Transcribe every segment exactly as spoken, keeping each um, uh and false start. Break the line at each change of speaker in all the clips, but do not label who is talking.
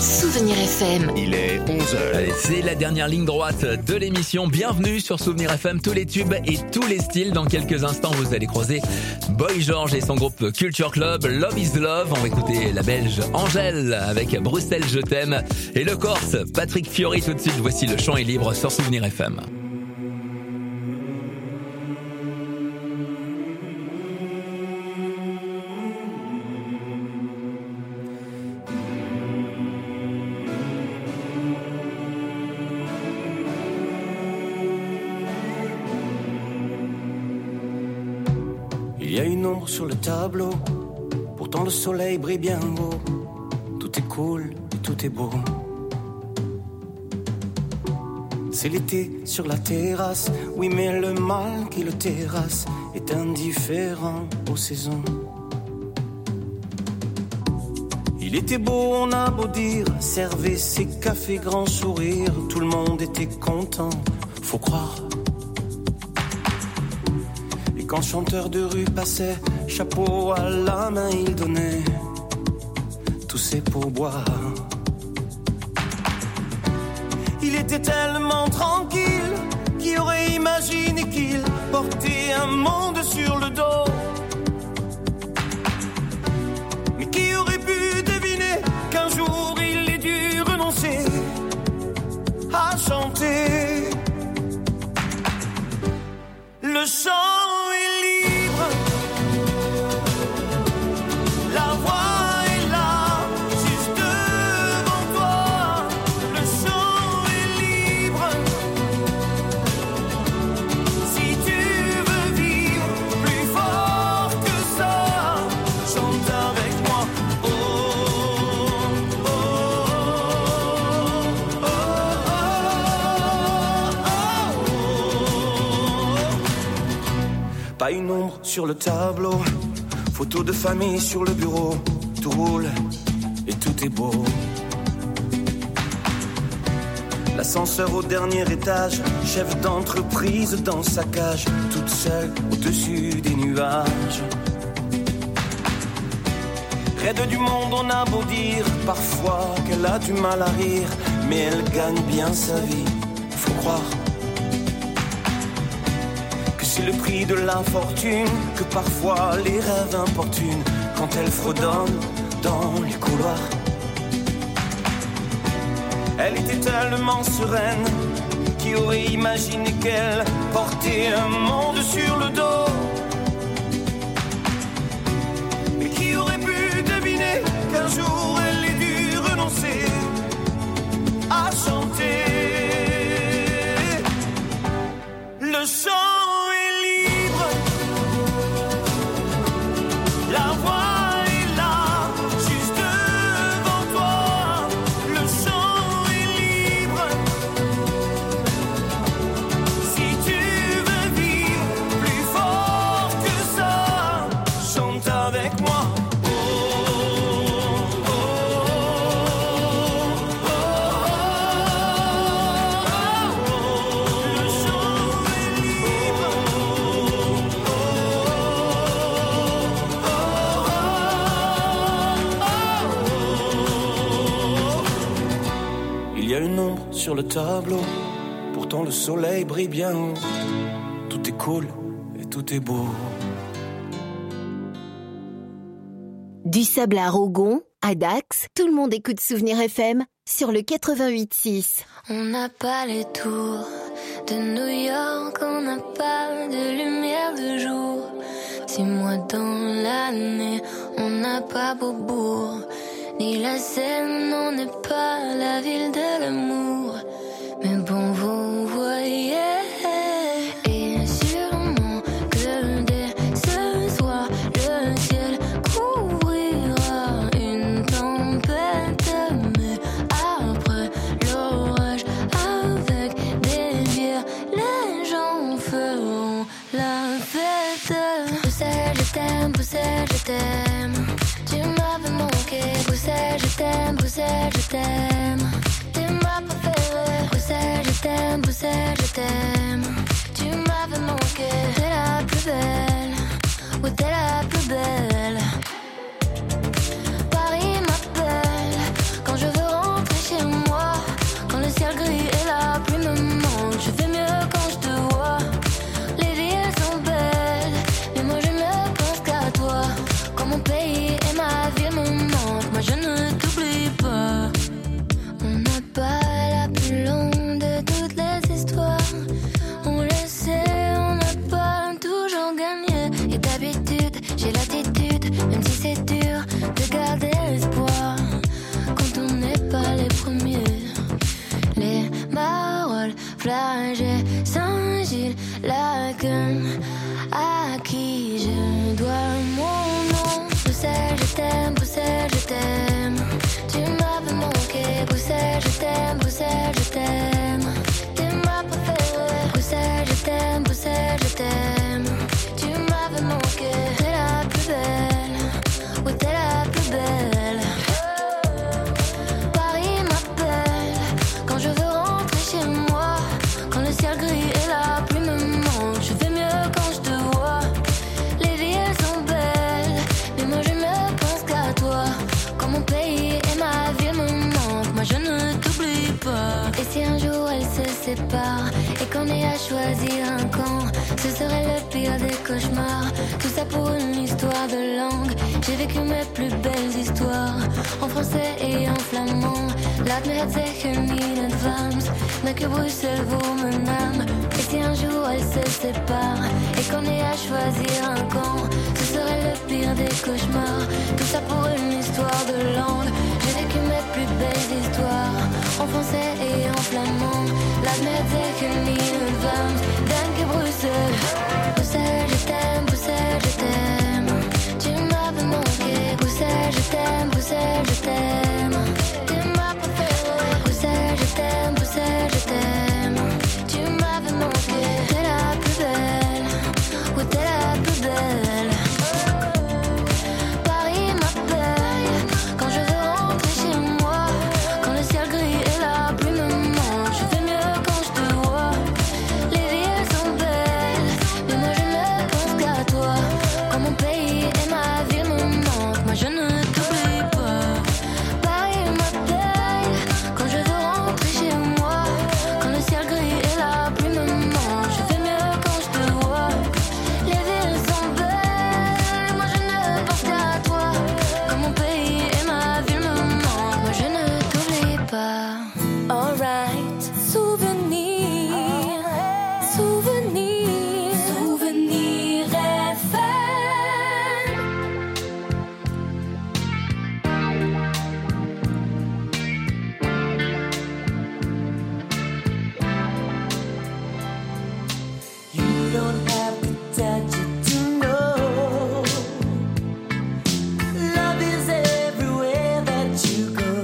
Souvenir F M.
Il est onze heures.
Allez, c'est la dernière ligne droite de l'émission. Bienvenue sur Souvenir F M, tous les tubes et tous les styles. Dans quelques instants, vous allez croiser Boy George et son groupe Culture Club. Love is Love. On va écouter la Belge Angèle avec Bruxelles Je t'aime. Et le Corse, Patrick Fiori tout de suite. Voici le chant est libre sur Souvenir F M.
Il y a une ombre sur le tableau, pourtant le soleil brille bien haut. Tout est cool et tout est beau. C'est l'été sur la terrasse, oui mais le mal qui le terrasse est indifférent aux saisons. Il était beau, on a beau dire, servez ses cafés grand sourire, tout le monde était content, faut croire. Quand le chanteur de rue passait, chapeau à la main il donnait tous ses pourboires. Il était tellement tranquille, qui aurait imaginé qu'il portait un monde sur le dos. Mais qui aurait pu deviner qu'un jour il ait dû renoncer à chanter. Le chant pas une ombre sur le tableau, photo de famille sur le bureau, tout roule et tout est beau. L'ascenseur au dernier étage, chef d'entreprise dans sa cage, toute seule au-dessus des nuages. Raide du monde, on a beau dire parfois qu'elle a du mal à rire, mais elle gagne bien sa vie, faut croire. C'est le prix de la fortune que parfois les rêves importunent quand elle fredonne dans les couloirs. Elle était tellement sereine, qui aurait imaginé qu'elle portait un monde sur le dos. Mais qui aurait pu deviner qu'un jour elle ait dû renoncer à chanter. Le chant sur le tableau, pourtant le soleil brille bien haut. Tout est cool et tout est beau.
Du Sable à Rogon, à Dax, tout le monde écoute Souvenir F M sur le quatre-vingt-huit six.
On n'a pas les tours de New York, on n'a pas de lumière de jour. Six mois dans l'année, on n'a pas Beaubourg, ni la Seine, on n'est pas la ville de l'amour. Mais bon, vous voyez, et sûrement que dès ce soir, le ciel couvrira une tempête. Mais après l'orage, avec des bières, les gens feront la fête. Bruxelles, je t'aime, Bruxelles, je t'aime. Tu m'avais manqué, Bruxelles, je t'aime, Bruxelles, je t'aime. Tu m'as préféré, Bruxelles, je t'aime, Bruxelles, je t'aime. Tu m'avais manqué, t'es la plus belle, oui t'es la plus belle. Paris m'appelle, quand je veux rentrer plage et Saint-Gilles, la gueule à qui je dois mon nom. Bruxelles, je t'aime, Bruxelles, je t'aime. Tu m'avais manqué, Bruxelles, je t'aime, Bruxelles, je t'aime. T'es ma préférée, Bruxelles, je t'aime, Bruxelles, je t'aime. Tu m'avais manqué, t'es la plus belle, oui t'es la plus belle. Paris m'appelle quand je veux rentrer chez moi. Quand le ciel gris et la pluie me manquent, je fais mieux quand je te vois. Les villes sont belles, mais moi je ne pense qu'à toi. Quand mon pays et ma ville me manquent, moi je ne t'oublie pas. Et si un jour elles se séparent et qu'on ait à choisir un camp, ce serait le pire des cauchemars. Tout ça pour une histoire de langue. J'ai vécu mes plus belles histoires en français et en flamand. Laat me het zeggen in advance, mais que Bruxelles vous mename. Et si un jour elles se séparent et qu'on ait à choisir un camp, ce serait le pire des cauchemars. Tout ça pour une histoire de langue. J'ai vécu mes plus belles histoires en français et en flamand. Laat me het zeggen in advance, dank je Bruxelles. Bruxelles, je t'aime, Bruxelles, je t'aime. Tu m'avais manqué, Bruxelles, je t'aime, Bruxelles, je t'aime. T'es ma préférée, Bruxelles, je t'aime, Bruxelles, je t'aime. Tu m'avais manqué, t'es la plus belle, oui t'es la plus belle. Paris m'appelle quand je veux rentrer chez moi. Quand le ciel gris et la pluie me manquent, je fais mieux quand je te vois. Les villes sont belles, mais moi je ne pense qu'à toi. Quand mon pays et ma ville me manquent, moi je ne t'oublie pas. Paris m'appelle quand je veux rentrer chez moi. Quand le ciel gris et la pluie me manquent, je fais mieux quand je te vois. Les villes sont belles, moi je ne pense qu'à toi. Quand mon pays et ma ville me manquent, moi je ne t'oublie pas. Alright, souvenir, souvenir, souvenir F M.
You don't have to touch it to know. Love is everywhere that you go.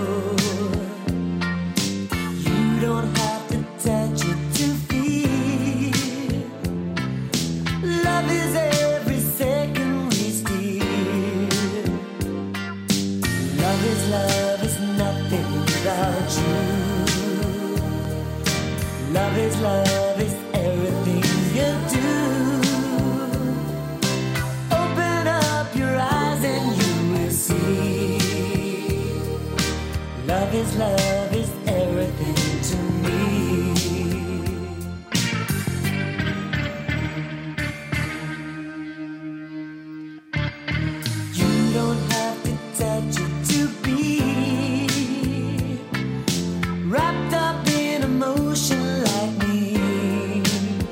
You don't have to touch it to feel. Love is every second we steal. Love is love is nothing without you. Love is love is everything you do. Open up your eyes and you will see. Love is love is everything to me. You don't have to touch it to be wrapped up in emotion like me.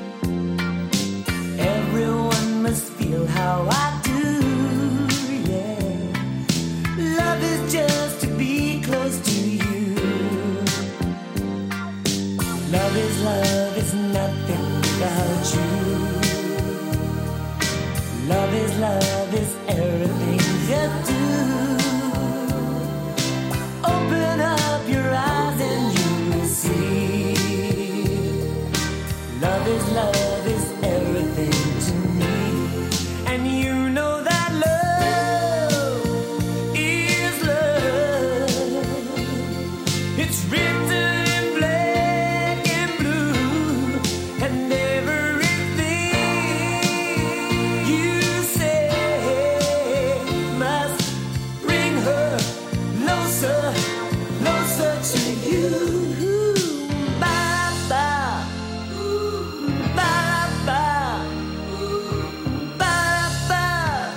Everyone must feel how I do, yeah. Love is just to be close to you. Love is love is nothing without you. Love is love is everything you do. Open up your eyes and you will see. Love is love is everything to me. And you know that love is love. It's written in black and blue. And everything you say must bring her closer, closer to you. Ba ba, ba ba, ba ba.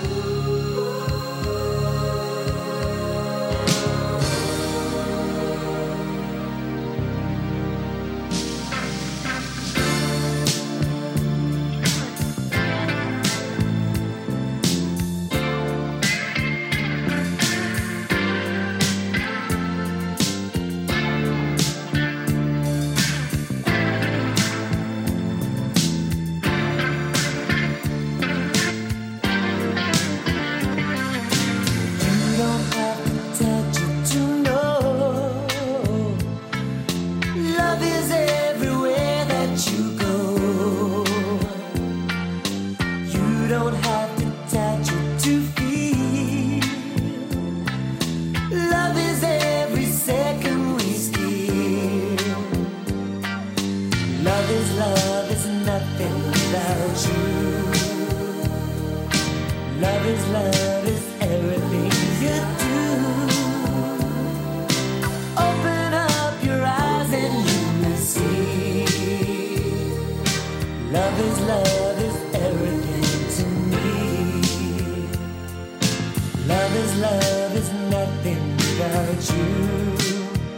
without you.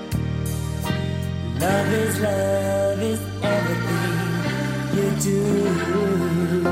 Love is love is everything you do.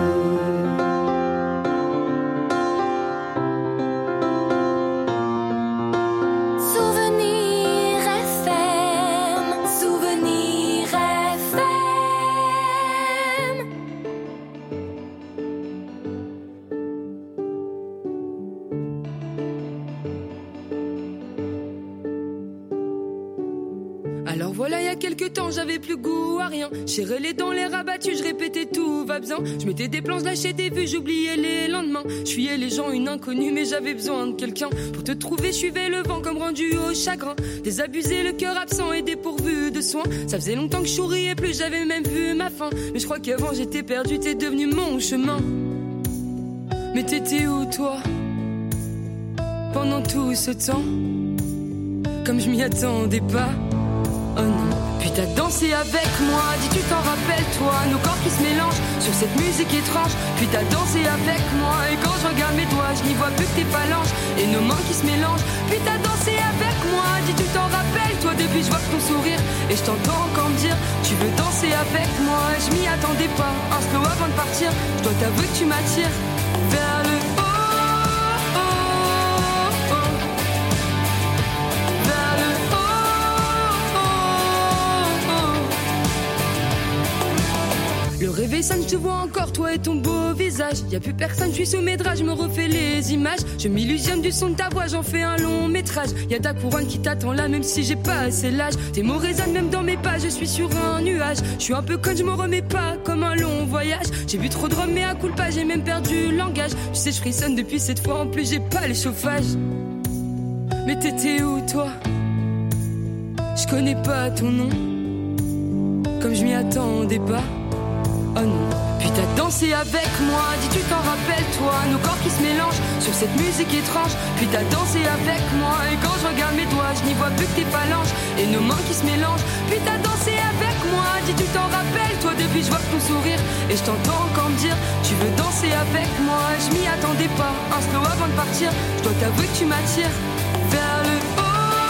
Alors voilà, il y a quelques temps, j'avais plus goût à rien. J'ai les dents, les rabattus, je répétais tout va bien. Je mettais des plans, je lâchais des vues, j'oubliais les lendemains. Je fuyais les gens, une inconnue, mais j'avais besoin de quelqu'un. Pour te trouver, je suivais le vent comme rendu au chagrin. Désabusé, le cœur absent et dépourvu de soins. Ça faisait longtemps que je souriais plus, j'avais même vu ma fin. Mais je crois qu'avant j'étais perdu, t'es devenu mon chemin. Mais t'étais où toi pendant tout ce temps? Comme je m'y attendais pas. Oh non, puis t'as dansé avec moi, dis tu t'en rappelles toi, nos corps qui se mélangent sur cette musique étrange. Puis t'as dansé avec moi, et quand je regarde mes doigts, je n'y vois plus que tes phalanges et nos mains qui se mélangent. Puis t'as dansé avec moi, dis tu t'en rappelles toi, depuis je vois ton sourire et je t'entends encore me dire tu veux danser avec moi. Je m'y attendais pas, un slow avant de partir, je dois t'avouer que tu m'attires vers le haut. Le réveil sonne, je te vois encore, toi et ton beau visage. Y'a plus personne, je suis sous mes draps, je me refais les images. Je m'illusionne du son de ta voix, j'en fais un long métrage. Y'a ta couronne qui t'attend là, même si j'ai pas assez l'âge. Tes mots résonnent même dans mes pas, je suis sur un nuage. Je suis un peu conne, je me remets pas, comme un long voyage. J'ai bu trop de rhum, mais à coup pas, j'ai même perdu le langage. Tu sais, je frissonne depuis cette fois, en plus j'ai pas les chauffages. Mais t'étais où toi? Je connais pas ton nom, comme je m'y attendais pas. Oh non, puis t'as dansé avec moi, dis tu t'en rappelles toi, nos corps qui se mélangent sur cette musique étrange. Puis t'as dansé avec moi, et quand je regarde mes doigts, je n'y vois plus que tes phalanges et nos mains qui se mélangent. Puis t'as dansé avec moi, dis tu t'en rappelles toi, depuis je vois ton sourire et je t'entends encore me dire tu veux danser avec moi. Je m'y attendais pas, un slow avant de partir, je dois t'avouer que tu m'attires vers le haut.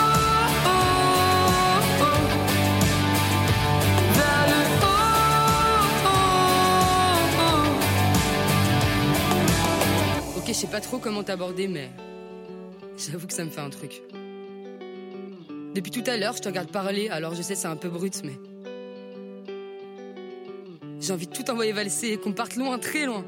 Je sais pas trop comment t'aborder, mais j'avoue que ça me fait un truc. Depuis tout à l'heure, je te regarde parler, alors je sais c'est un peu brut, mais j'ai envie de tout envoyer valser et qu'on parte loin, très loin.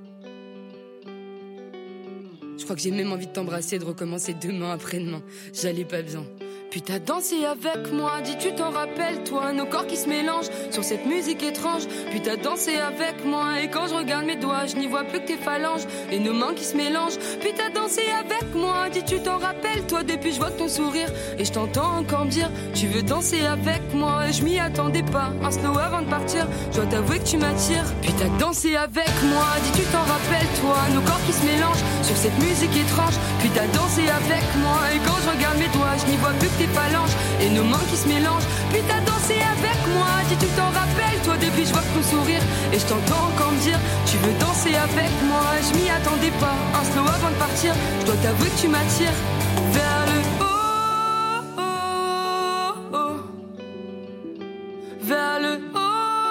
Je crois que j'ai même envie de t'embrasser et de recommencer demain après-demain. J'allais pas bien. Puis t'as dansé avec moi, dis tu t'en rappelles toi, nos corps qui se mélangent sur cette musique étrange. Puis t'as dansé avec moi, et quand je regarde mes doigts, je n'y vois plus que tes phalanges et nos mains qui se mélangent. Puis t'as dansé avec moi, dis tu t'en rappelles toi, depuis je vois ton sourire et je t'entends encore me dire tu veux danser avec moi. Et je m'y attendais pas, un slow avant de partir, je dois t'avouer que tu m'attires. Puis t'as dansé avec moi, dis tu t'en rappelles toi, nos corps qui se mélangent sur cette musique étrange. Puis t'as dansé avec moi, et quand je regarde mes doigts, je n'y vois plus que tes phalanges et nos mains qui se mélangent. Puis t'as dansé avec moi, dis tu t'en rappelles toi, depuis je vois ton sourire et je t'entends encore me dire tu veux danser avec moi. Je m'y attendais pas, un slow avant de partir, je dois t'avouer que tu m'attires vers le haut, oh, oh, oh. Vers le haut.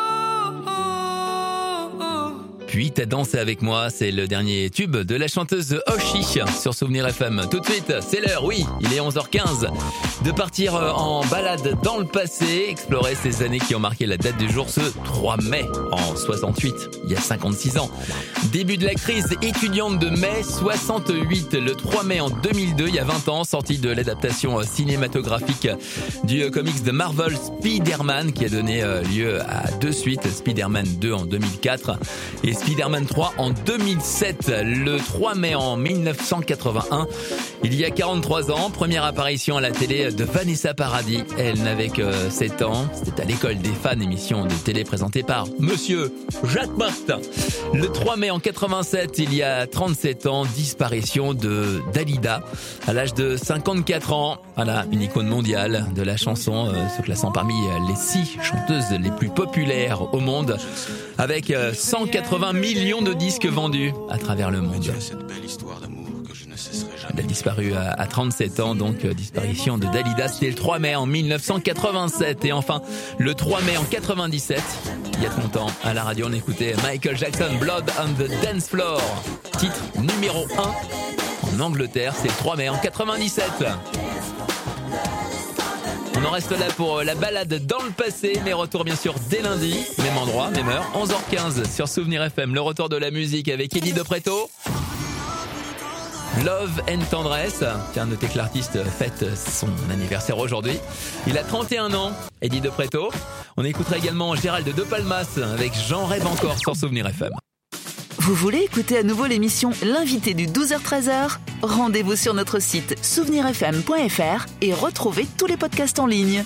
Puis t'as dansé avec moi, c'est le dernier tube de la chanteuse Oshi sur Souvenir F M. Tout de suite, c'est l'heure, oui, il est onze heures quinze, de partir en balade dans le passé, explorer ces années qui ont marqué la date du jour, ce trois mai en soixante-huit, il y a cinquante-six ans. Début de la crise étudiante de mai soixante-huit, le trois mai en deux mille deux, il y a vingt ans, sortie de l'adaptation cinématographique du comics de Marvel Spider-Man, qui a donné lieu à deux suites, Spider-Man deux en deux mille quatre et Spider-Man trois en deux mille sept. Le trois mai en mille neuf cent quatre-vingt-un, il y a quarante-trois ans, première apparition à la télé de Vanessa Paradis. Elle n'avait que sept ans, c'était à l'école des fans, émission de télé présentée par Monsieur Jacques Martin. Le trois mai en quatre-vingt-sept, il y a trente-sept ans, disparition de Dalida à l'âge de cinquante-quatre ans. Voilà, une icône mondiale de la chanson, euh, se classant parmi les six chanteuses les plus populaires au monde, avec euh, cent quatre-vingts millions de disques vendus à travers le monde.
Cette belle histoire d'amour que je ne cesserai jamais.
Elle a disparu à, à trente-sept ans, donc euh, disparition de Dalida, c'était le trois mai en mille neuf cent quatre-vingt-sept. Et enfin, le trois mai en quatre-vingt-dix-sept, il y a trente ans, à la radio, on écoutait Michael Jackson, Blood on the Dance Floor. Titre numéro un en Angleterre, c'est le trois mai en quatre-vingt-dix-sept. On en reste là pour la balade dans le passé, mais retour bien sûr dès lundi, même endroit, même heure, onze heures quinze sur Souvenir F M, le retour de la musique avec Eddie De Pretto. Love and Tendresse. Tiens, notez que l'artiste fête son anniversaire aujourd'hui. Il a trente et un ans, Eddie De Pretto. On écoutera également Gérald De Palmas avec J'en rêve encore sur Souvenir F M.
Vous voulez écouter à nouveau l'émission L'invité du douze heures treize heures ? Rendez-vous sur notre site souvenir f m point f r et retrouvez tous les podcasts en ligne.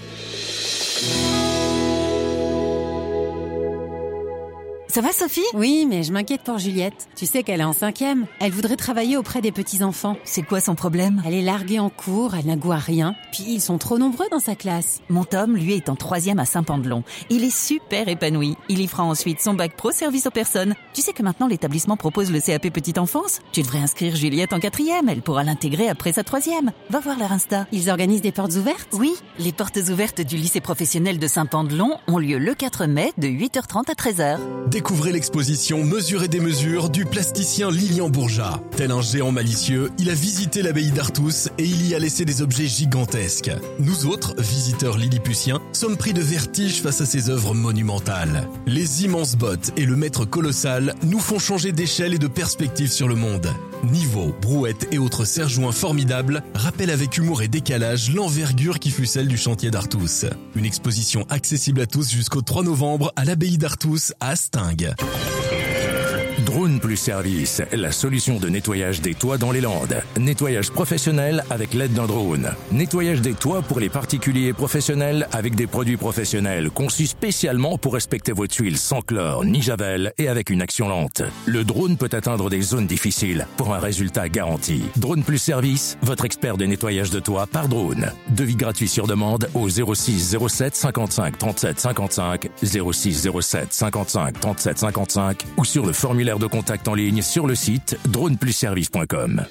Ça va Sophie ?
Oui, mais je m'inquiète pour Juliette. Tu sais qu'elle est en cinquième. Elle voudrait travailler auprès des petits-enfants.
C'est quoi son problème ?
Elle est larguée en cours, elle n'a goût à rien. Puis ils sont trop nombreux dans sa classe.
Mon Tom, lui, est en troisième à Saint-Pandelon. Il est super épanoui. Il y fera ensuite son bac pro service aux personnes. Tu sais que maintenant l'établissement propose le C A P petite enfance ? Tu devrais inscrire Juliette en quatrième. Elle pourra l'intégrer après sa troisième. Va voir leur Insta.
Ils organisent des portes ouvertes ?
Oui, les portes ouvertes du lycée professionnel de Saint-Pandelon ont lieu le quatre mai de huit heures trente à treize heures.
Découvrez l'exposition Mesure et démesure du plasticien Lilian Bourgeat. Tel un géant malicieux, il a visité l'abbaye d'Artus et il y a laissé des objets gigantesques. Nous autres, visiteurs lilliputiens, sommes pris de vertige face à ces œuvres monumentales. Les immenses bottes et le maître colossal nous font changer d'échelle et de perspective sur le monde. Niveaux, brouettes et autres serre-joints formidables rappellent avec humour et décalage l'envergure qui fut celle du chantier d'Artus. Une exposition accessible à tous jusqu'au trois novembre à l'abbaye d'Artus à Hastingues.
Drone Plus Service, la solution de nettoyage des toits dans les Landes. Nettoyage professionnel avec l'aide d'un drone. Nettoyage des toits pour les particuliers et professionnels avec des produits professionnels conçus spécialement pour respecter vos tuiles sans chlore ni javel et avec une action lente. Le drone peut atteindre des zones difficiles pour un résultat garanti. Drone Plus Service, votre expert de nettoyage de toits par drone. Devis gratuit sur demande au zéro six zéro sept cinquante-cinq trente-sept cinquante-cinq, zéro six zéro sept cinquante-cinq trente-sept cinquante-cinq ou sur le formulaire de contact en ligne sur le site drone plus service point com.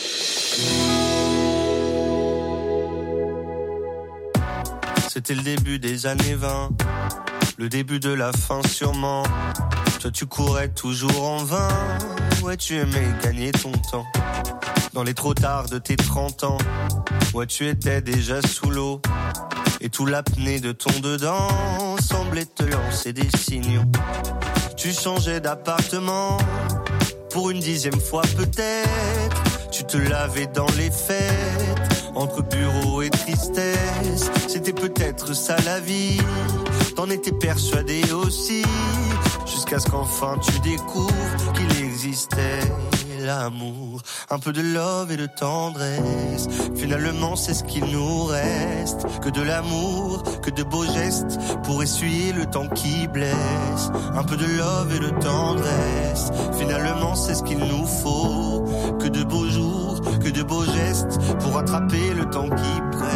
C'était le début des années vingt, le début de la fin sûrement. Toi tu courais toujours en vain, ouais tu aimais gagner ton temps. Dans les trop tard de tes trente ans, ouais tu étais déjà sous l'eau. Et tout l'apnée de ton dedans semblait te lancer des signaux. Tu changeais d'appartement, pour une dixième fois peut-être. Tu te lavais dans les fêtes, entre bureau et tristesse. C'était peut-être ça la vie, t'en étais persuadé aussi. Jusqu'à ce qu'enfin tu découvres qu'il existait l'amour. Un peu de love et de tendresse, finalement c'est ce qu'il nous reste. Que de l'amour, que de beaux gestes, pour essuyer le temps qui blesse. Un peu de love et de tendresse, finalement c'est ce qu'il nous faut. Que de beaux jours, que de beaux gestes, pour rattraper le temps qui presse.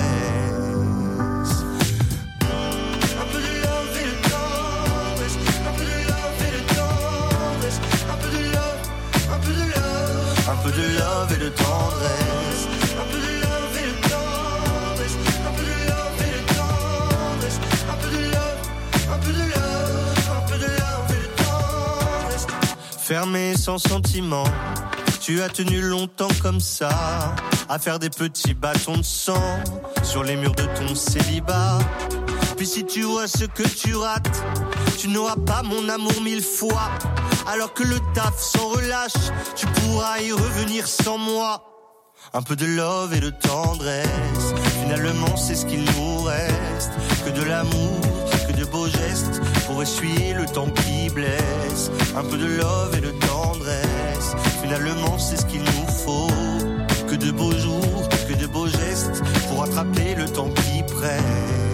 Un peu de love et de tendresse, un peu de love et de tendresse, un peu de love et de tendresse, un peu de love, un peu de love, un peu de love et de tendresse. Fermé sans sentiment, tu as tenu longtemps comme ça, à faire des petits bâtons de sang sur les murs de ton célibat. Puis si tu vois ce que tu rates, tu n'auras pas mon amour mille fois. Alors que le taf s'en relâche, tu pourras y revenir sans moi. Un peu de love et de tendresse, finalement c'est ce qu'il nous reste. Que de l'amour, que de beaux gestes, pour essuyer le temps qui blesse. Un peu de love et de tendresse, finalement c'est ce qu'il nous faut. Que de beaux jours, que de beaux gestes, pour attraper le temps qui presse.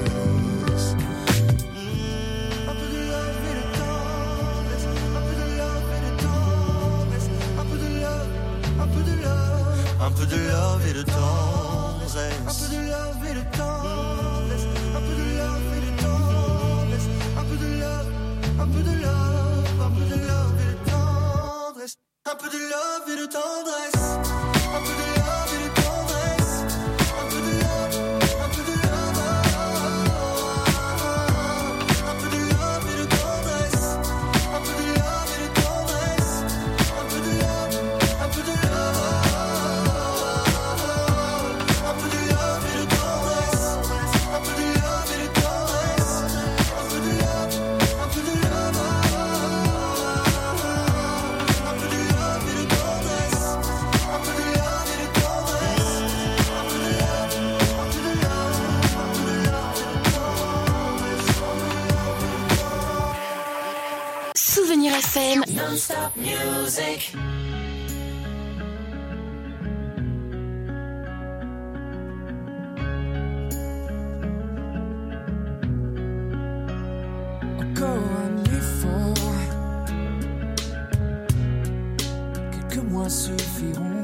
Un peu de love et de tendresse, un peu de love et de tendresse, un peu de love et de tendresse, un peu de love, un peu de love, un peu de love et de tendresse, un peu de love et de tendresse, un peu de love.
F M.
Non-stop music.
Encore un effort, quelques mois suffiront.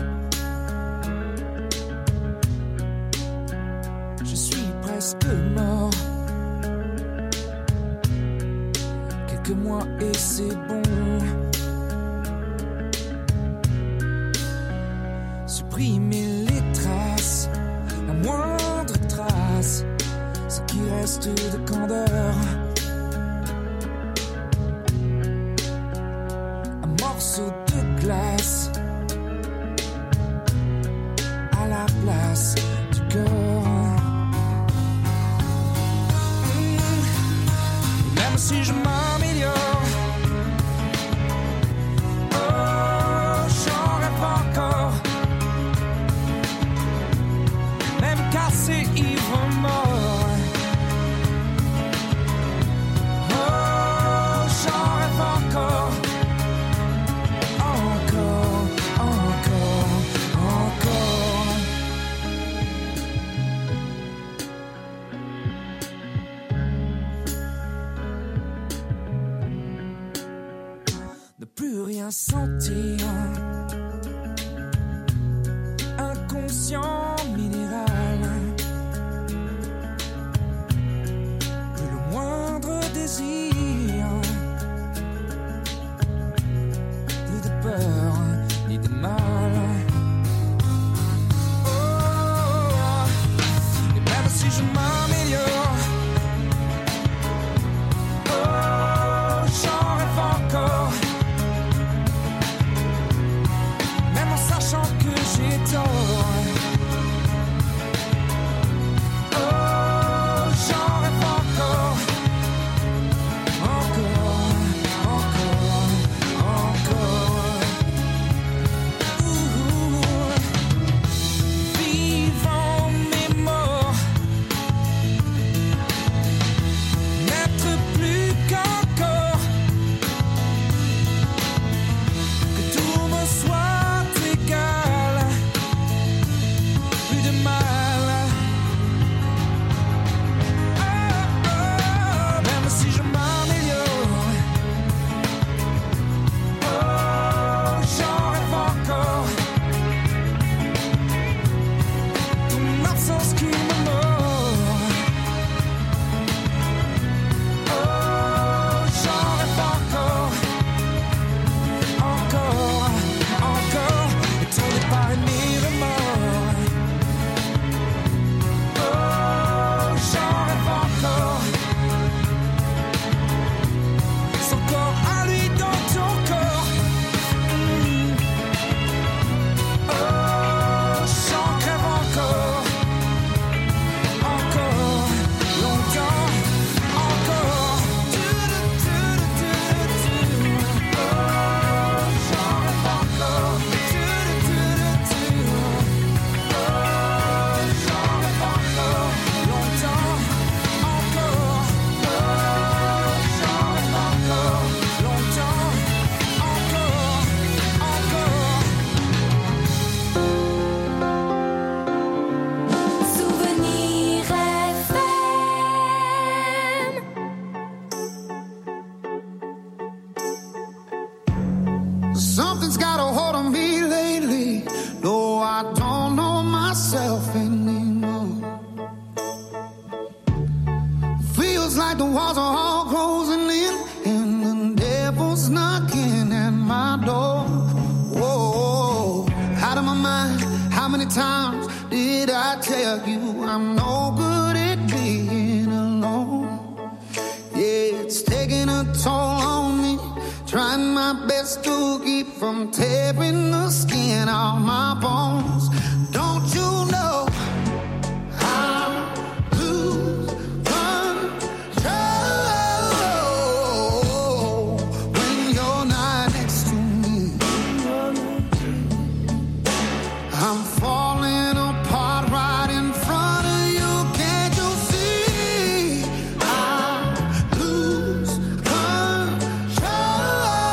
Je suis presque mort, quelques mois et c'est bon. Supprimer les traces, la moindre trace, ce qui reste de candeur. Morceau de glace à la place du cœur. Mmh. Même si je m'améliore, oh, j'en rêve encore. Même cassé, ivre, mort. Oh, j'en rêve encore. Sentir inconscient minéral, plus le moindre désir, plus de peur ni de mal. Oh, et même si je m'améliore, oh, j'en rêve encore. Sachant que j'ai tort, oh, j'en rêve encore, encore, encore, encore. Ouh. Vivant mais mort, n'être plus qu'un corps, que tout me soit plus de mal. Oh, oh, même si je m'améliore, oh, j'en rêve encore. Ton absence qui me mord. Oh, j'en rêve encore. Encore, encore. Et ton départ et mes remords. Oh, j'en rêve encore. Son corps à lui dans ton corps. Mmh. Oh, j'en crève encore. Encore, longtemps, encore. Oh, j'en rêve encore.
Something's got a hold on me lately. No, I don't know myself anymore. Feels like the walls are all closing in, and the devil's knocking at my door. Whoa, out of my mind. How many times did I tell you I'm no good at being alone? Yeah, it's taking a toll on me. Trying my best to keep from tearing the skin off my bones. Don't you know I lose control when you're not next to me? I'm falling apart right in front of you. Can't you see? I lose control.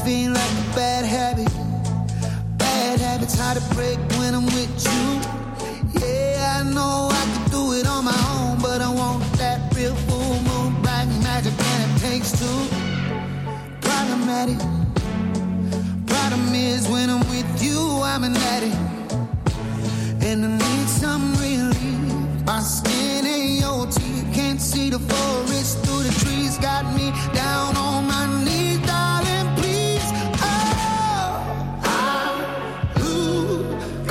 caffeine like a bad habit. Bad habits hard to break when I'm with you. Yeah, I know I can do it on my own, but I want that real full moon, black magic, and it takes two. Problematic. Problem is when I'm with you, I'm an addict, and I need some relief. My skin ain't your teeth, can't see the forest through the trees. Got me down on my knees, darling, please. Oh, I lose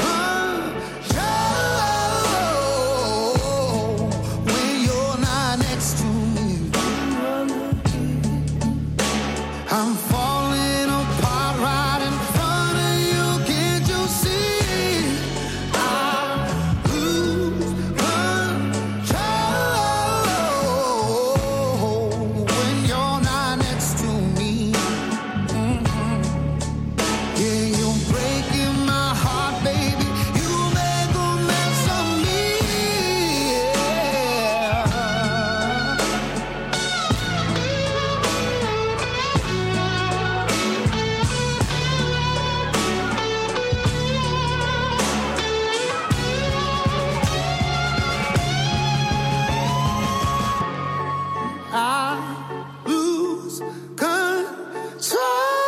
control when you're not next to me. I'm falling apart right in front of you, can't you see? I lose control when you're not next to me. Mhm. Yeah, you're breaking my heart, baby. You make a mess of me. Yeah. I lose control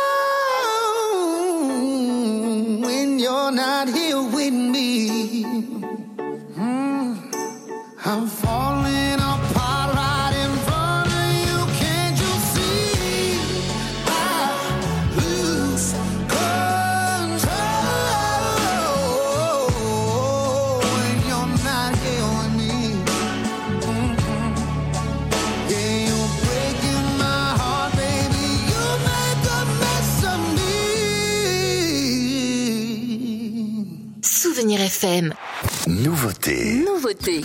when you're not here with me. Mm. I'm falling apart right in front of you, can't you see? I lose control when you're not here with me. Mhm. Yeah, you're breaking my heart, baby. You make a mess of me.
Souvenir F M.
Nouveauté.
Nouveauté.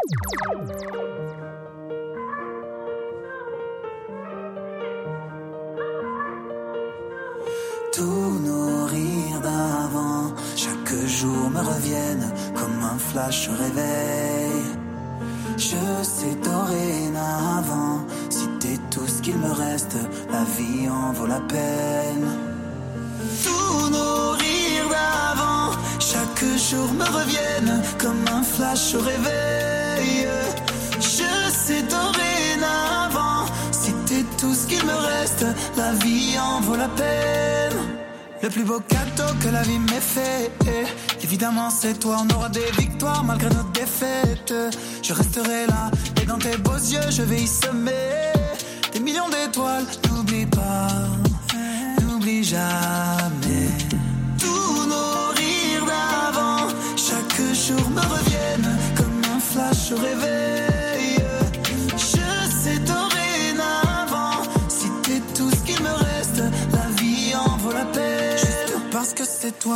Tous nos rires d'avant, chaque jour me reviennent comme un flash au réveil. Je sais dorénavant, si t'es tout ce qu'il me reste, la vie en vaut la peine. Tous nos rires d'avant, chaque jour me reviennent comme un flash au réveil. Je sais dorénavant, si t'es tout ce qu'il me reste, la vie en vaut la peine. Le plus beau cadeau que la vie m'ait fait, évidemment c'est toi. On aura des victoires malgré nos défaites. Je resterai là et dans tes beaux yeux je vais y semer des millions d'étoiles. N'oublie pas, n'oublie jamais. Tous nos rires d'avant, chaque jour me reviennent comme un flash au réveil. Je sais dorénavant, si t'es tout ce qu'il me reste, la vie en vaut la peine. Juste parce que c'est toi.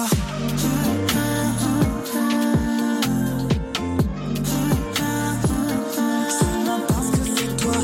Seulement parce que c'est toi.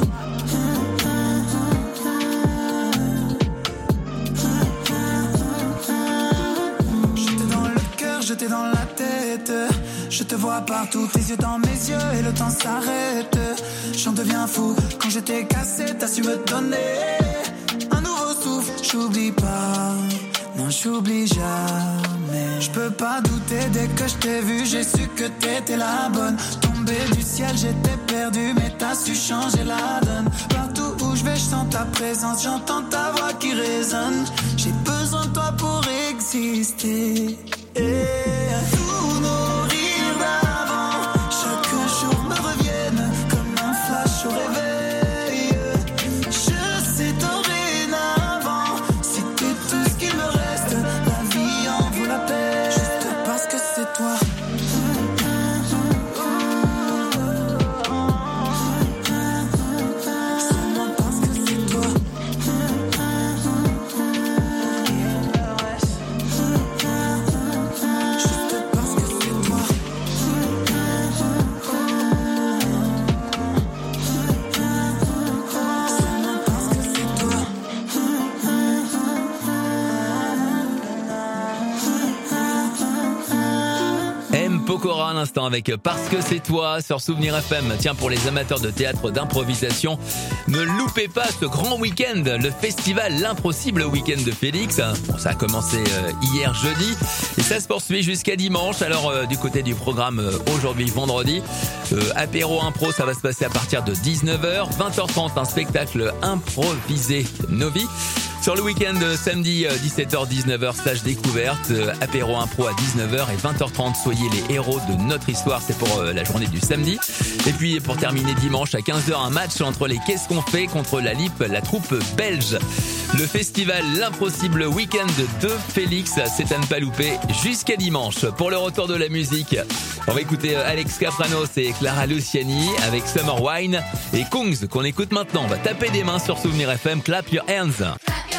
J'étais dans le cœur, j'étais dans la tête. Je te vois partout, tes yeux dans mes yeux et le temps s'arrête. J'en deviens fou, quand j'étais cassé, t'as su me donner un nouveau souffle. J'oublie pas, non j'oublie jamais. Je peux pas douter, dès que je t'ai vu, j'ai su que t'étais la bonne. Tombé du ciel, j'étais perdu, mais t'as su changer la donne. Partout où je vais, je sens ta présence, j'entends ta voix qui résonne. J'ai besoin de toi pour exister. Et tous nos rires d'avant, chaque jour me reviennent comme un flash au réveil. Je sais dorénavant, si t'es tout ce qu'il me reste, la vie en vaut la peine. Juste parce que c'est toi. Seulement parce que c'est toi. Juste
M. Pokora à l'instant avec Parce que c'est toi sur Souvenir F M. Tiens, pour les amateurs de théâtre d'improvisation, ne loupez pas ce grand week-end, le festival L'Impossible Week-end de Félix. Bon, ça a commencé hier jeudi et ça se poursuit jusqu'à dimanche. Alors euh, du côté du programme aujourd'hui vendredi, euh, apéro impro, ça va se passer à partir de dix-neuf heures, vingt heures trente un spectacle improvisé Novi. Sur le week-end, samedi, dix-sept heures dix-neuf heures, stage découverte, euh, apéro impro à dix-neuf heures et vingt heures trente, soyez les héros de notre histoire, c'est pour euh, la journée du samedi. Et puis pour terminer dimanche à quinze heures, un match entre les Qu'est-ce qu'on fait contre la L I P, la troupe belge. Le festival L'Impossible Week-end de Félix, c'est à ne pas louper jusqu'à dimanche. Pour le retour de la musique, on va écouter Alex Capranos et Clara Luciani avec Summer Wine et Kungs qu'on écoute maintenant. On va taper des mains sur Souvenir F M, clap your hands.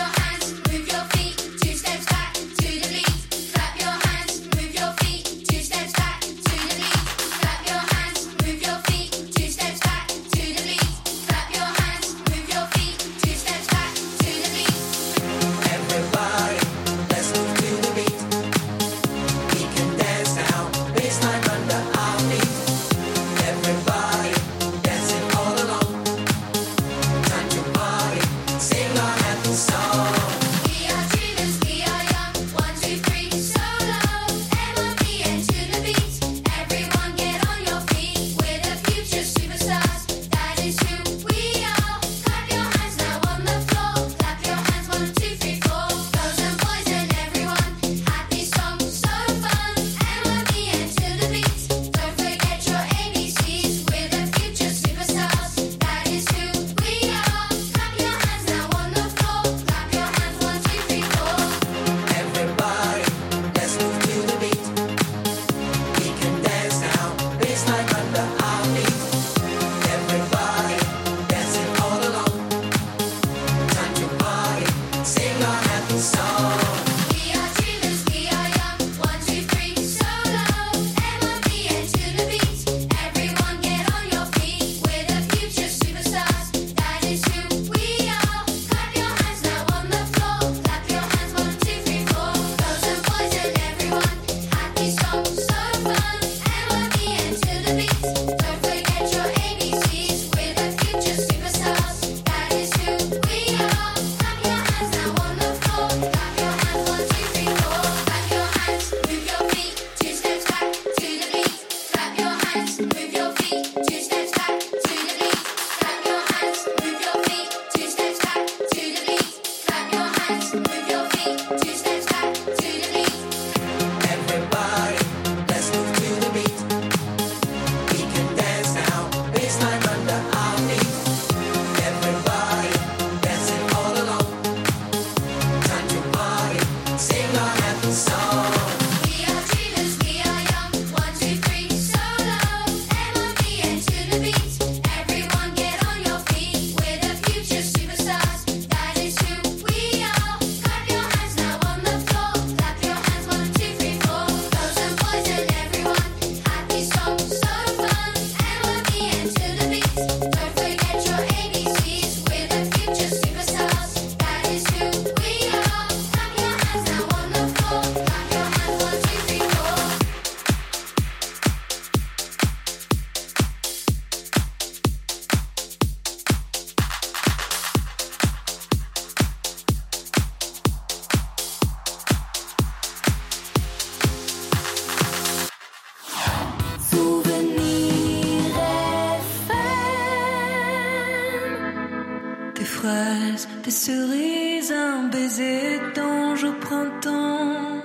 Des cerises, un baiser d'ange au printemps.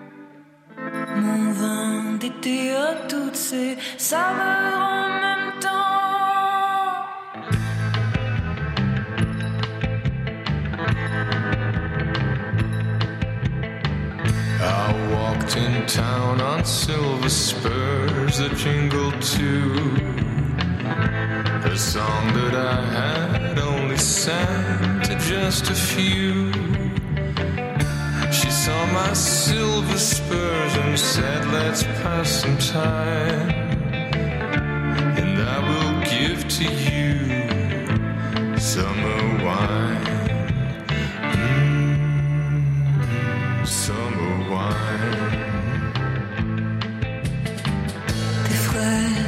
Mon vin d'été à toutes ces saveurs en même temps.
I walked in town on silver spurs that jingled too. A song that I had only sang to just a few. She saw my silver spurs and said, let's pass some time. And I will give to you summer wine. Mm, summer wine.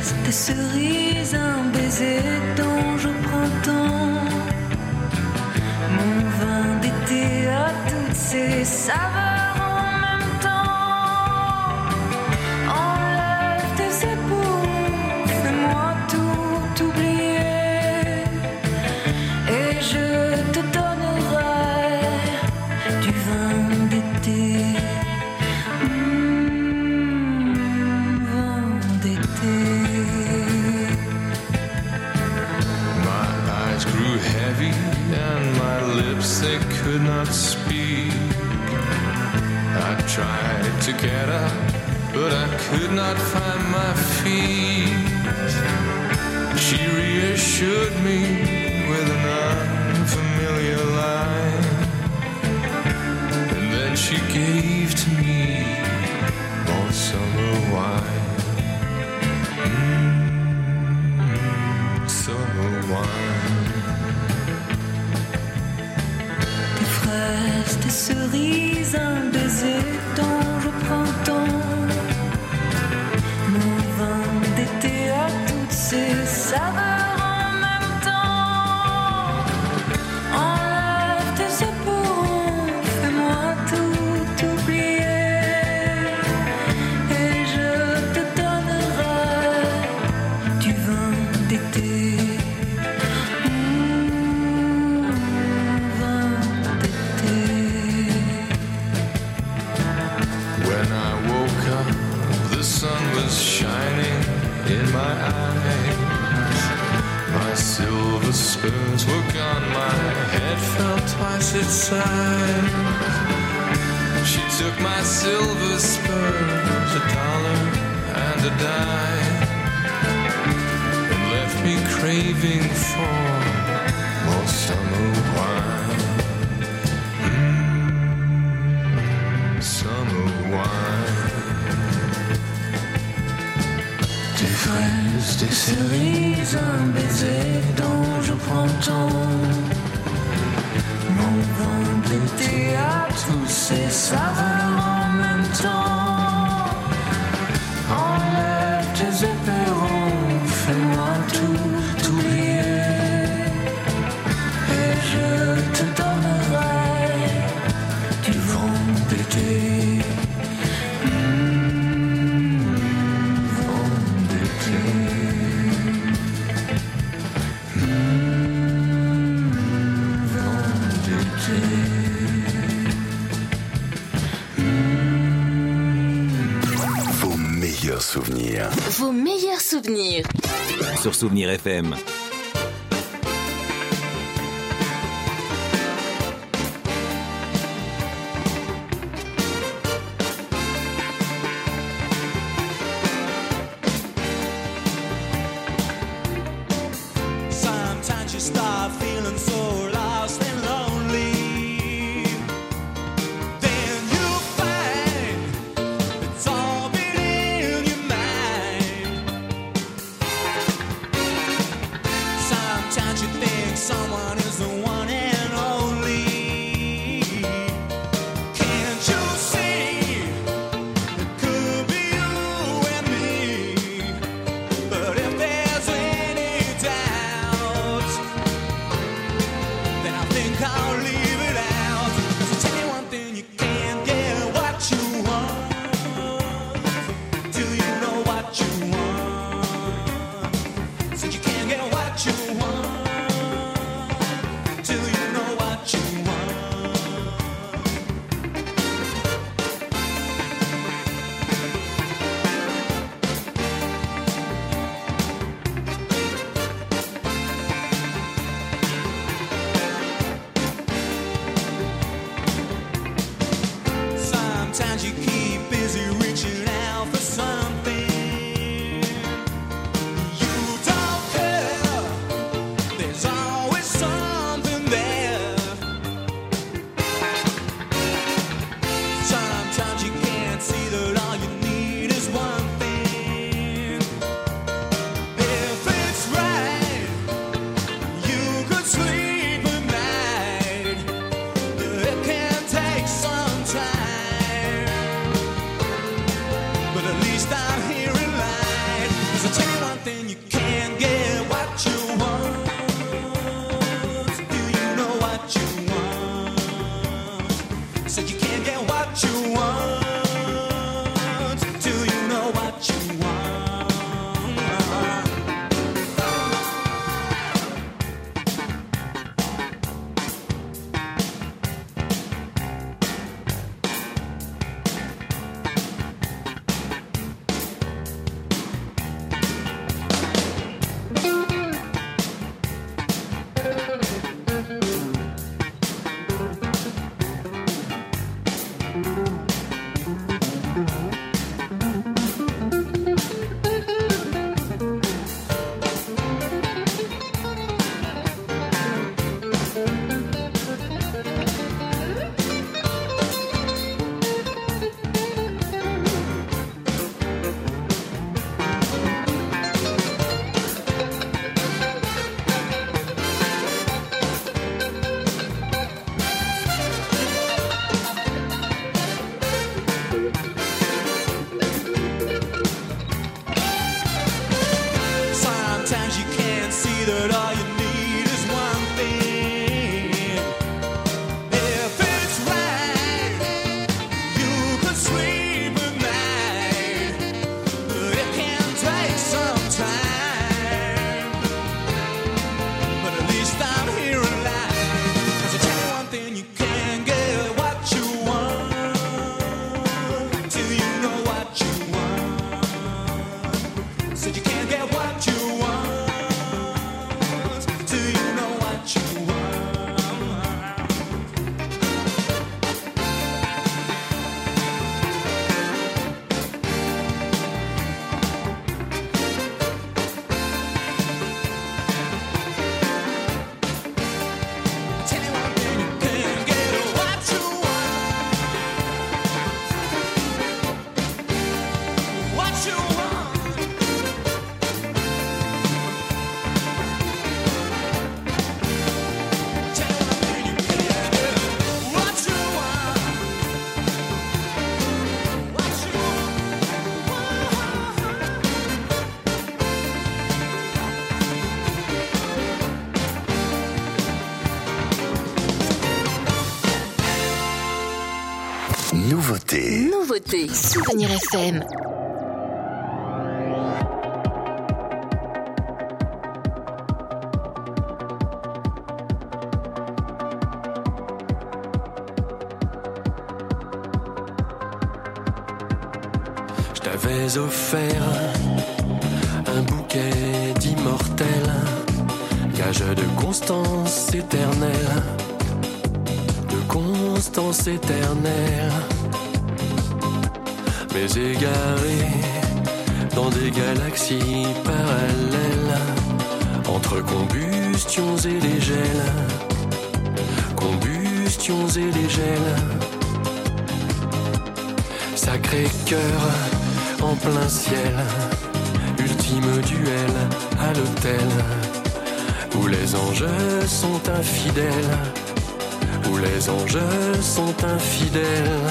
fraises, des cerises, un baiser d'ange au printemps. Mon vin d'été a toutes ces saveurs en même temps. Enlève tes épaules, fais-moi tout oublier, et je te donnerai du vin d'été.
They could not speak. I tried to get up, but I could not find my feet. She reassured me with an unfamiliar line, and then she gave to me more summer wine. Mm, summer wine.
Des cerises, un baiser d'ange au printemps. Mon vin d'été a toutes ces saveurs en même temps. Enlève tes épaules, fais-moi tout oublier, et je te donnerai du vin d'été.
Shining in my eyes, my silver spurs were gone, my head felt twice its size. She took my silver spurs, a dollar and a dime, and left me craving for more summer wine. Mm, summer wine.
Des fraises, des cerises, un baiser d'ange au printemps. Mon vin d'été a tous ces saveurs en même temps. Enlève tes éperons, fais-moi tout oublier, et je te donnerai du vent d'été.
Souvenirs.
Vos meilleurs souvenirs.
Sur Souvenir F M.
Sometimes you start feeling so lost and lonely.
Nouveauté. Nouveauté. Souvenir F M.
Je t'avais offert un bouquet d'immortels, gage de constance éternelle, de constance éternelle. Mais égaré dans des galaxies parallèles, entre combustions et les gels, combustions et les gels. Sacré cœur en plein ciel, ultime duel à l'hôtel, où les anges sont infidèles, où les anges sont infidèles.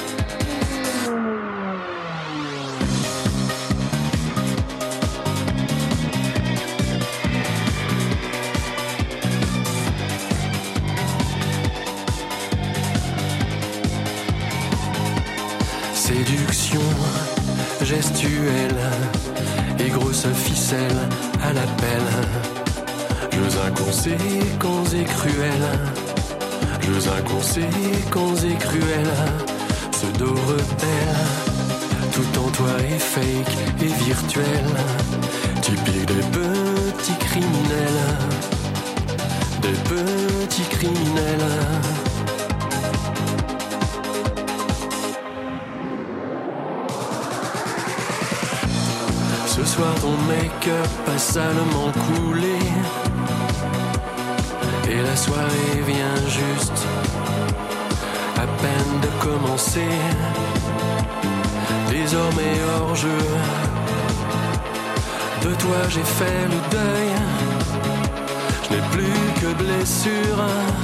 Séduction gestuelle et grosse ficelle à l'appel, jeux inconséquents et cruels, jeux inconséquents et cruels, pseudo rebelle, tout en toi est fake et virtuel, typique des petits criminels, des petits criminels. Ce soir ton make-up a salement coulé, et la soirée vient juste à peine de commencer. Désormais hors jeu, de toi j'ai fait le deuil. Je n'ai plus que blessure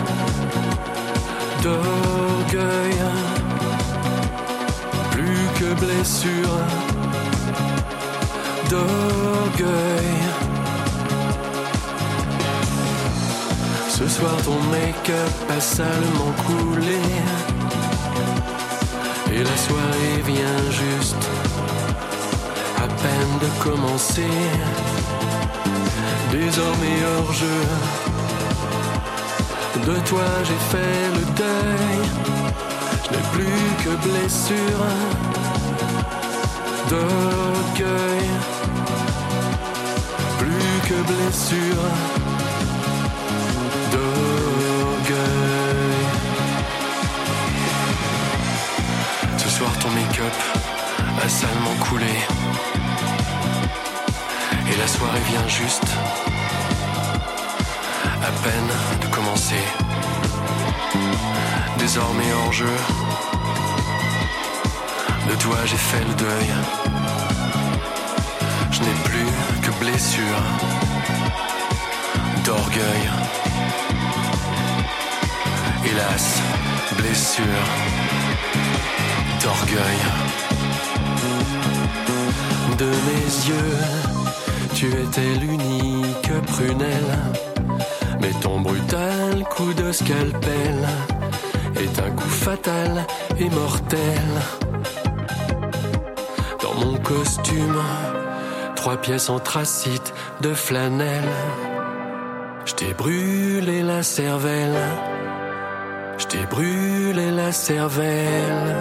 d'orgueil, plus que blessure d'orgueil. Ce soir ton make-up a salement coulé, et la soirée vient juste à peine de commencer. Désormais hors jeu, de toi j'ai fait le deuil. Je n'ai plus que blessure d'orgueil, plus que que blessure d'orgueil. Ce soir ton make-up a salement coulé et la soirée vient juste à peine de commencer. Désormais hors jeu, de toi j'ai fait le deuil. Je n'ai plus que blessure d'orgueil. Hélas, blessure d'orgueil. De mes yeux, tu étais l'unique prunelle, mais ton brutal coup de scalpel est un coup fatal et mortel. Dans mon costume, trois pièces anthracite de flanelle, je t'ai brûlé la cervelle, je t'ai brûlé la cervelle.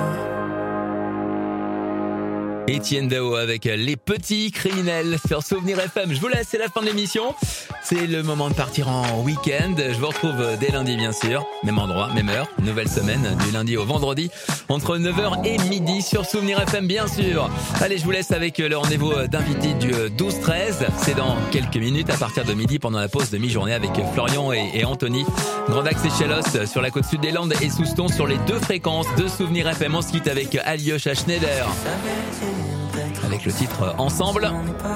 Étienne Dao avec Les Petits Criminels sur Souvenir F M. Je vous laisse, c'est la fin de l'émission. C'est le moment de partir en week-end. Je vous retrouve dès lundi, bien sûr. Même endroit, même heure. Nouvelle semaine, du lundi au vendredi, entre neuf heures et midi sur Souvenir F M, bien sûr. Allez, je vous laisse avec le rendez-vous d'invité du douze treize. C'est dans quelques minutes, à partir de midi, pendant la pause de mi-journée, avec Florian et, et Anthony. Grand Axe et Chélos sur la côte sud des Landes et Souston sur les deux fréquences de Souvenir F M. On se quitte avec Alyosha Schneider, avec le titre Ensemble.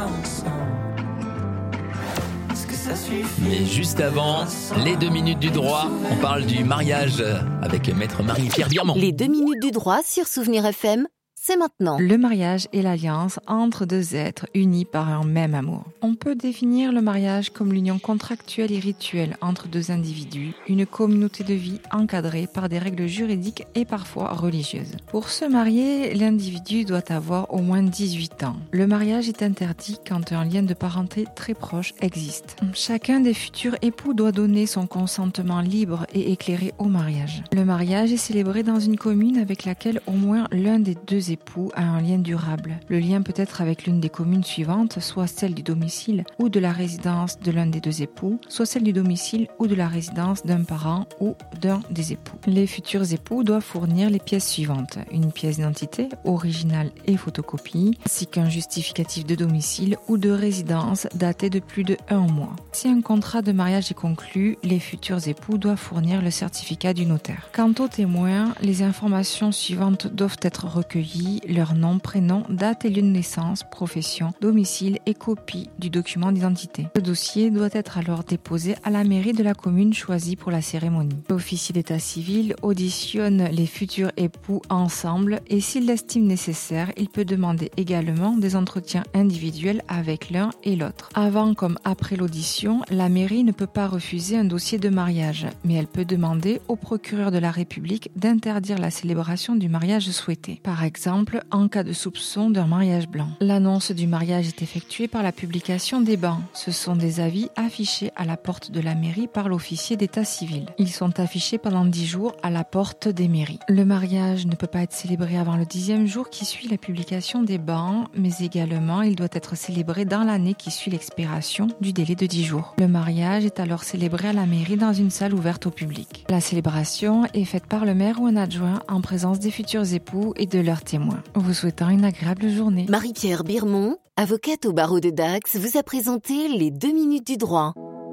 Mais juste avant, les deux minutes du droit, on parle du mariage avec Maître Marie-Pierre Birmont.
Les deux minutes du droit sur Souvenir F M, c'est maintenant.
Le mariage est l'alliance entre deux êtres unis par un même amour. On peut définir le mariage comme l'union contractuelle et rituelle entre deux individus, une communauté de vie encadrée par des règles juridiques et parfois religieuses. Pour se marier, l'individu doit avoir au moins dix-huit ans. Le mariage est interdit quand un lien de parenté très proche existe. Chacun des futurs époux doit donner son consentement libre et éclairé au mariage. Le mariage est célébré dans une commune avec laquelle au moins l'un des deux époux a un lien durable. Le lien peut être avec l'une des communes suivantes, soit celle du domicile ou de la résidence de l'un des deux époux, soit celle du domicile ou de la résidence d'un parent ou d'un des époux. Les futurs époux doivent fournir les pièces suivantes: une pièce d'identité, originale et photocopie, ainsi qu'un justificatif de domicile ou de résidence daté de plus de un mois. Si un contrat de mariage est conclu, les futurs époux doivent fournir le certificat du notaire. Quant aux témoins, les informations suivantes doivent être recueillies: leur nom, prénom, date et lieu de naissance, profession, domicile et copie du document d'identité. Le dossier doit être alors déposé à la mairie de la commune choisie pour la cérémonie. L'officier d'état civil auditionne les futurs époux ensemble et s'il l'estime nécessaire, il peut demander également des entretiens individuels avec l'un et l'autre. Avant comme après l'audition, la mairie ne peut pas refuser un dossier de mariage, mais elle peut demander au procureur de la République d'interdire la célébration du mariage souhaité. Par exemple, en cas de soupçon d'un mariage blanc. L'annonce du mariage est effectuée par la publication des bans. Ce sont des avis affichés à la porte de la mairie par l'officier d'état civil. Ils sont affichés pendant dix jours à la porte des mairies. Le mariage ne peut pas être célébré avant le dixième jour qui suit la publication des bans, mais également il doit être célébré dans l'année qui suit l'expiration du délai de dix jours. Le mariage est alors célébré à la mairie dans une salle ouverte au public. La célébration est faite par le maire ou un adjoint en présence des futurs époux et de leurs témoins. Vous souhaitant une agréable journée.
Marie-Pierre Birmont, avocate au barreau de Dax, vous a présenté les deux minutes du droit.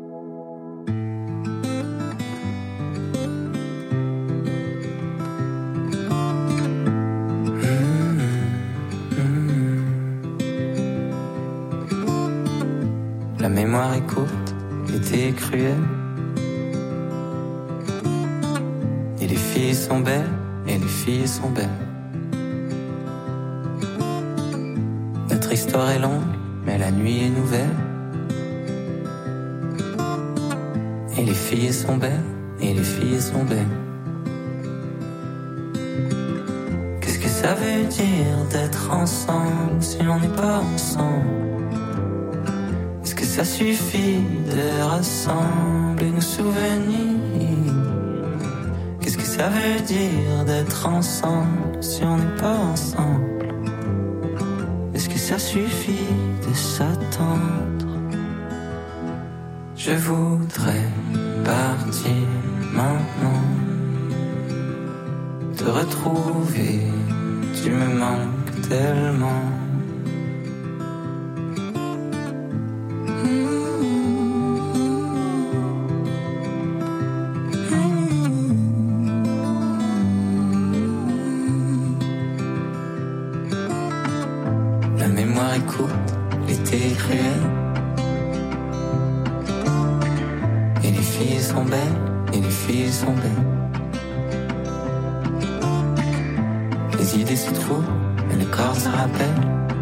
La mémoire est courte, l'été est cruel. Et les filles sont belles, et les filles sont belles. Notre histoire est longue, mais la nuit est nouvelle. Et les filles sont belles, et les filles sont belles. Qu'est-ce que ça veut dire d'être ensemble si on n'est pas ensemble? Est-ce que ça suffit de rassembler nos souvenirs? Qu'est-ce que ça veut dire d'être ensemble si on n'est pas ensemble? Est-ce que ça suffit de s'attendre? Je voudrais partir maintenant, te retrouver, tu me manques tellement. La mémoire est courte, l'été est cruel. Et les filles sont belles, et les filles sont belles. Les idées se trouvent, et le corps se rappelle.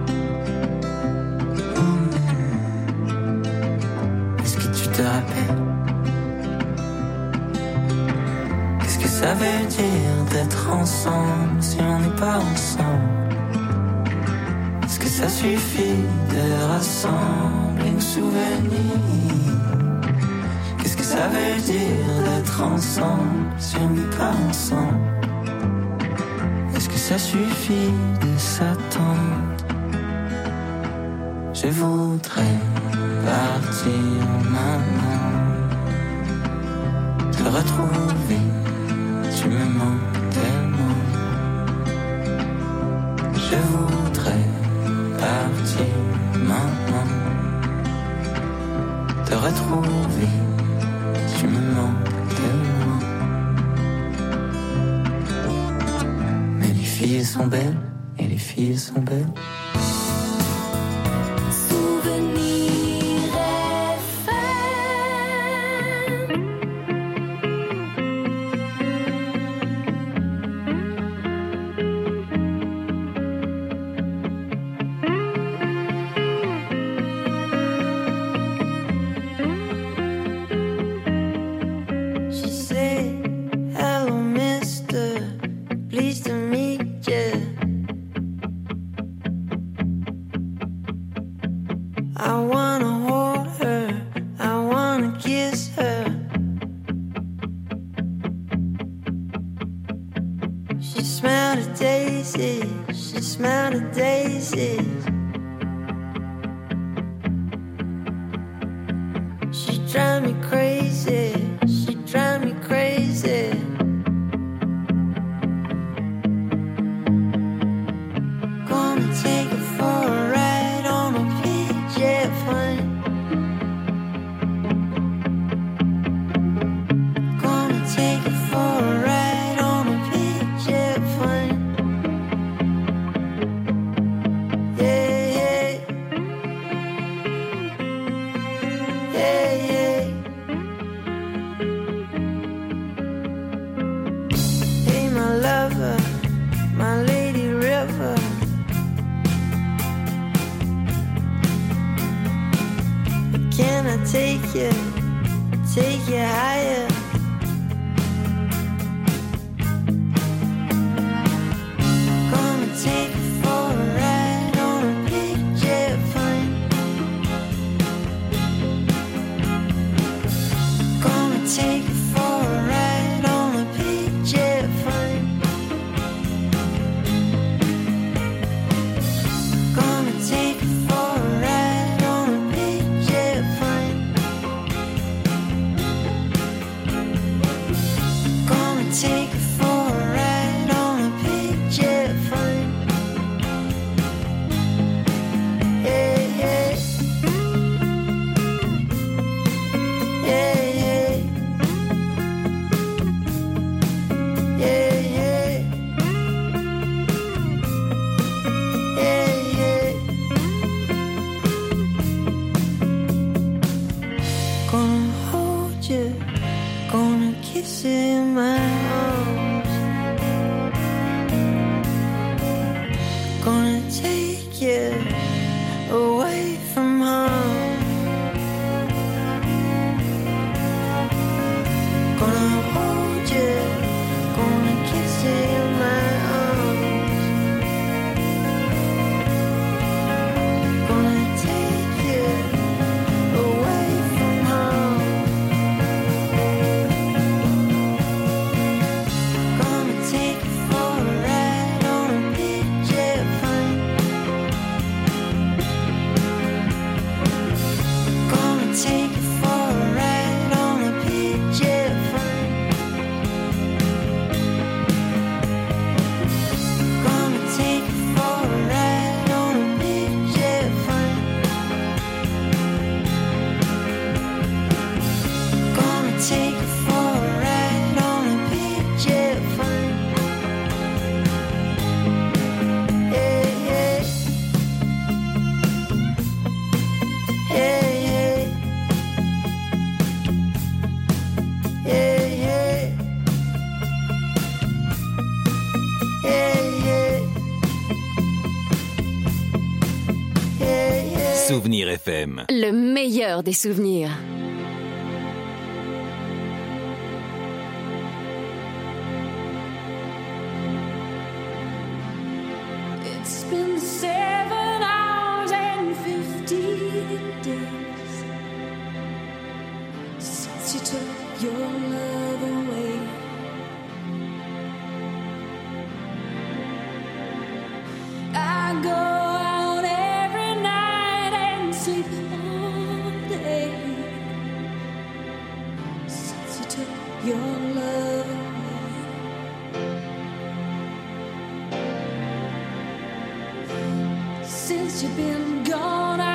Est-ce que tu te rappelles? Qu'est-ce que ça veut dire d'être ensemble si on n'est pas ensemble? Est-ce que ça suffit de rassembler nos souvenirs? Qu'est-ce que ça veut dire d'être ensemble si on n'est pas ensemble? Est-ce que ça suffit de s'attendre? Je voudrais partir maintenant, te retrouver, tu me manques tellement. Je voudrais partir maintenant, te retrouver, tu me manques tellement. Mais les filles sont belles, et les filles sont belles.
Souvenir F M.
Le meilleur des souvenirs.
It's been seven hours and fifteen days since you took your love away. I go out every night and sleep all day since you took your love away. Since you've been gone, I